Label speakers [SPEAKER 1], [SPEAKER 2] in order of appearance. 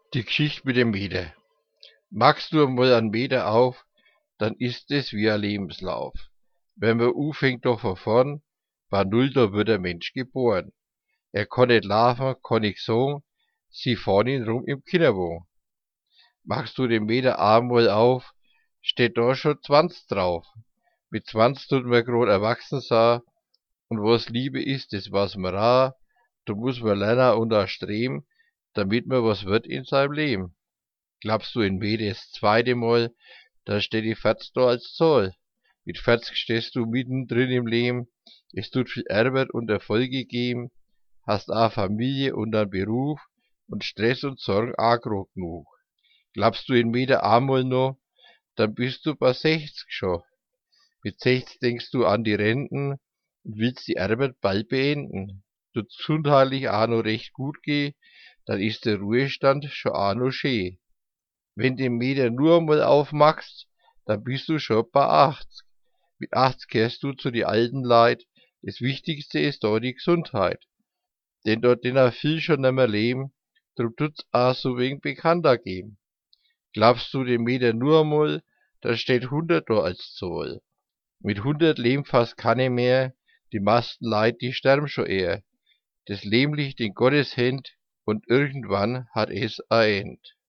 [SPEAKER 1] Die Geschichte mit dem Meter. Magst du einmal einen Meter auf, dann ist es wie ein Lebenslauf. Wenn man anfängt doch von vorn, bei Null da wird der Mensch geboren. Er kann nicht laufen, kann nicht sagen, sie fahren ihn rum im Kinderwagen. Machst du den Meter einmal auf, steht da schon 20 drauf. Mit 20 tut man grad erwachsen sein, und was Liebe ist, das weiß man auch. Da muss man lernen und auch streben, damit man was wird in seinem Leben. Glaubst du in Meter das zweite Mal, da steht die 40 da als Zahl. Mit 40 stehst du mittendrin im Leben, es tut viel Arbeit und Erfolge geben, hast auch Familie und einen Beruf und Stress und Sorgen auch grad genug. Glaubst du in Meter einmal noch, dann bist du bei 60 schon. Mit 60 denkst du an die Renten und willst die Arbeit bald beenden. Tut's gesundheitlich auch noch recht gut gehen, dann ist der Ruhestand schon auch noch schön. Wenn den Meter nur einmal aufmachst, dann bist du schon bei 80. Mit 80 kehrst du zu die alten Leid. Das Wichtigste ist da die Gesundheit. Denn dort denen viel schon nimmer leben, drum tut's auch so wenig bekannter geben. Glaubst du den Meter nur einmal, da steht 100 da als Zahl. Mit 100 leben fast keine mehr, die meisten Leid, die sterben schon eher. Das Leben liegt in Gottes Händ und irgendwann hat es ein End.